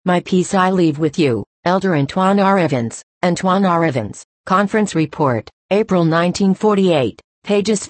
My peace I leave with you. Elder Antoine R. Evans. Antoine R. Evans. Conference Report, April 1948, pages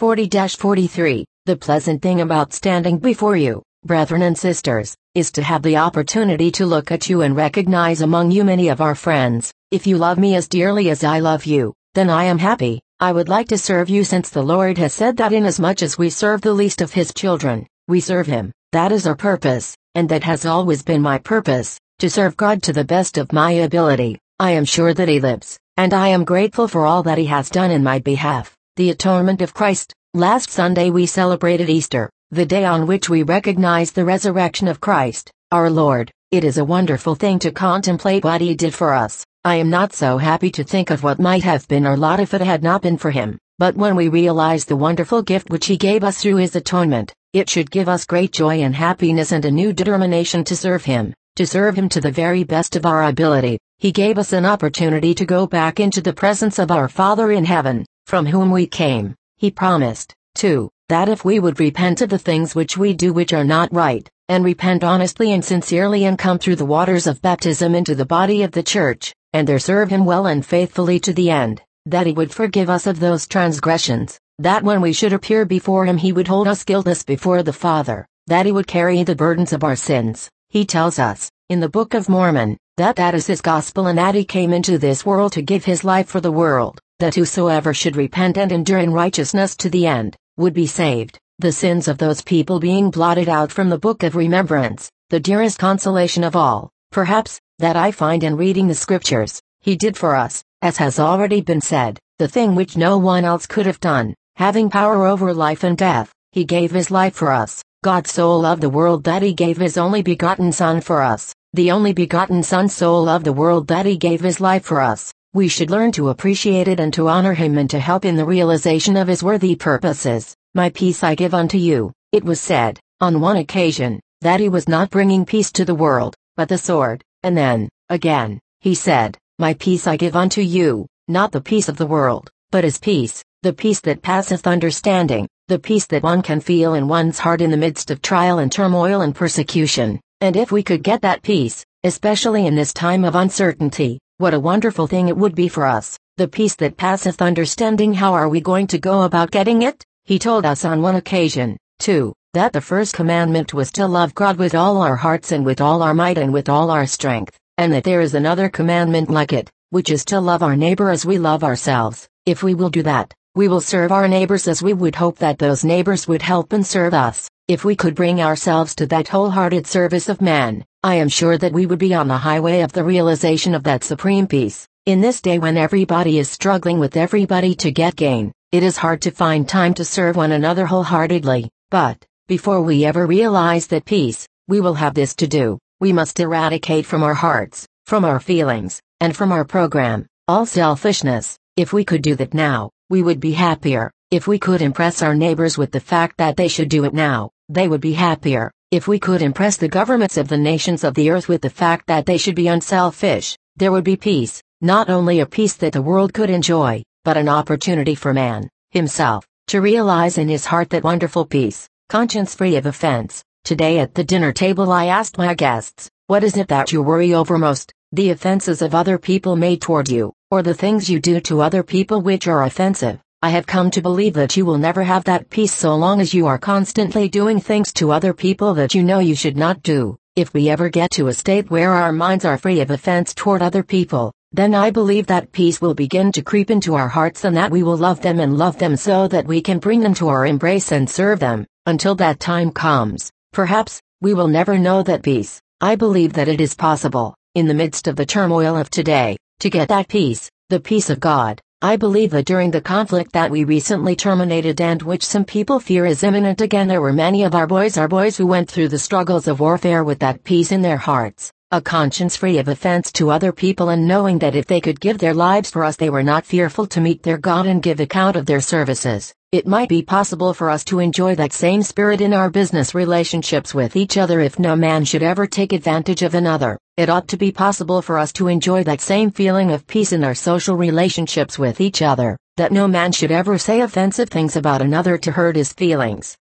40-43. The pleasant thing about standing before you, brethren and sisters, is to have the opportunity to look at you and recognize among you many of our friends. If you love me as dearly as I love you, then I am happy. I would like to serve you, since the Lord has said that inasmuch as we serve the least of his children, we serve him. That is our purpose, and that has always been my purpose, to serve God to the best of my ability. I am sure that he lives, and I am grateful for all that he has done in my behalf. The atonement of Christ. Last Sunday we celebrated Easter, the day on which we recognize the resurrection of Christ, our Lord. It is a wonderful thing to contemplate what he did for us. I am not so happy to think of what might have been our lot if it had not been for him, but when we realize the wonderful gift which he gave us through his atonement, it should give us great joy and happiness and a new determination to serve him to the very best of our ability. He gave us an opportunity to go back into the presence of our Father in heaven, from whom we came. He promised, too, that if we would repent of the things which we do which are not right, and repent honestly and sincerely and come through the waters of baptism into the body of the church, and there serve him well and faithfully to the end, that he would forgive us of those transgressions, that when we should appear before him he would hold us guiltless before the Father, that he would carry the burdens of our sins. He tells us, in the Book of Mormon, that is his gospel and that he came into this world to give his life for the world, that whosoever should repent and endure in righteousness to the end, would be saved, the sins of those people being blotted out from the book of remembrance. The dearest consolation of all, perhaps, that I find in reading the scriptures, he did for us, as has already been said, the thing which no one else could have done, having power over life and death, he gave his life for us. God so loved the world that he gave his only begotten Son for us, the only begotten Son so loved the world that he gave his life for us. We should learn to appreciate it and to honor him and to help in the realization of his worthy purposes. My peace I give unto you. It was said, on one occasion, that he was not bringing peace to the world, but the sword, and then, again, he said, my peace I give unto you, not the peace of the world, but his peace, the peace that passeth understanding, the peace that one can feel in one's heart in the midst of trial and turmoil and persecution. And if we could get that peace, especially in this time of uncertainty, what a wonderful thing it would be for us, the peace that passeth understanding. How are we going to go about getting it? He told us on one occasion, too, that the first commandment was to love God with all our hearts and with all our might and with all our strength, and that there is another commandment like it, which is to love our neighbor as we love ourselves. If we will do that, we will serve our neighbors as we would hope that those neighbors would help and serve us. If we could bring ourselves to that wholehearted service of man, I am sure that we would be on the highway of the realization of that supreme peace. In this day when everybody is struggling with everybody to get gain, it is hard to find time to serve one another wholeheartedly. But, before we ever realize that peace, we will have this to do. We must eradicate from our hearts, from our feelings, and from our program, all selfishness. If we could do that now, we would be happier. If we could impress our neighbors with the fact that they should do it now, they would be happier. If we could impress the governments of the nations of the earth with the fact that they should be unselfish, there would be peace, not only a peace that the world could enjoy, but an opportunity for man, himself, to realize in his heart that wonderful peace, conscience-free of offense. Today at the dinner table I asked my guests, what is it that you worry over most, the offenses of other people made toward you, or the things you do to other people which are offensive? I have come to believe that you will never have that peace so long as you are constantly doing things to other people that you know you should not do. If we ever get to a state where our minds are free of offense toward other people, then I believe that peace will begin to creep into our hearts and that we will love them and love them so that we can bring them to our embrace and serve them. Until that time comes, perhaps, we will never know that peace. I believe that it is possible, in the midst of the turmoil of today, to get that peace, the peace of God. I believe that during the conflict that we recently terminated and which some people fear is imminent again, there were many of our boys who went through the struggles of warfare with that peace in their hearts, a conscience free of offense to other people, and knowing that if they could give their lives for us they were not fearful to meet their God and give account of their services. It might be possible for us to enjoy that same spirit in our business relationships with each other if no man should ever take advantage of another. It ought to be possible for us to enjoy that same feeling of peace in our social relationships with each other, that no man should ever say offensive things about another to hurt his feelings.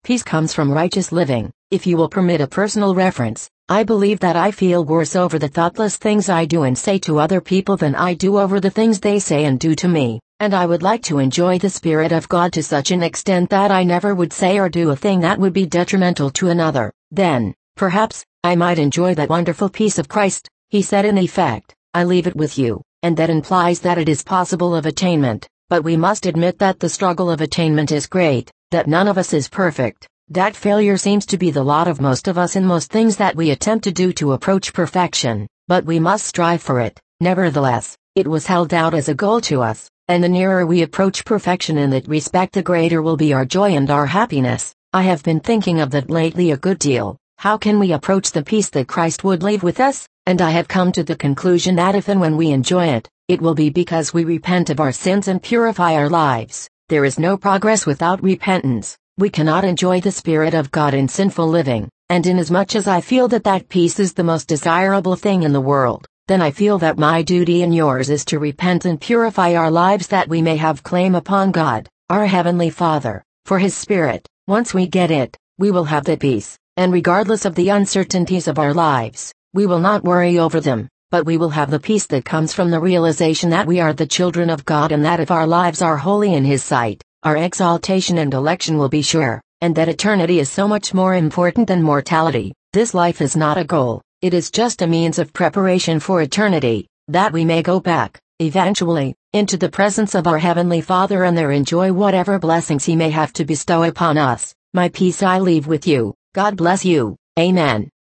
Peace comes from righteous living. If you will permit a personal reference, I believe that I feel worse over the thoughtless things I do and say to other people than I do over the things they say and do to me, and I would like to enjoy the Spirit of God to such an extent that I never would say or do a thing that would be detrimental to another. Then, perhaps, I might enjoy that wonderful peace of Christ. He said in effect, I leave it with you, and that implies that it is possible of attainment, but we must admit that the struggle of attainment is great, that none of us is perfect. That failure seems to be the lot of most of us in most things that we attempt to do to approach perfection, but we must strive for it. Nevertheless, it was held out as a goal to us, and the nearer we approach perfection in that respect, the greater will be our joy and our happiness. I have been thinking of that lately a good deal. How can we approach the peace that Christ would leave with us? And I have come to the conclusion that if and when we enjoy it, it will be because we repent of our sins and purify our lives. There is no progress without repentance. We cannot enjoy the Spirit of God in sinful living, and inasmuch as I feel that that peace is the most desirable thing in the world, then I feel that my duty and yours is to repent and purify our lives that we may have claim upon God, our Heavenly Father, for His Spirit. Once we get it, we will have that peace, and regardless of the uncertainties of our lives, we will not worry over them, but we will have the peace that comes from the realization that we are the children of God, and that if our lives are holy in His sight, our exaltation and election will be sure, and that eternity is so much more important than mortality. This life is not a goal, it is just a means of preparation for eternity, that we may go back, eventually, into the presence of our Heavenly Father and there enjoy whatever blessings He may have to bestow upon us. My peace I leave with you. God bless you. Amen.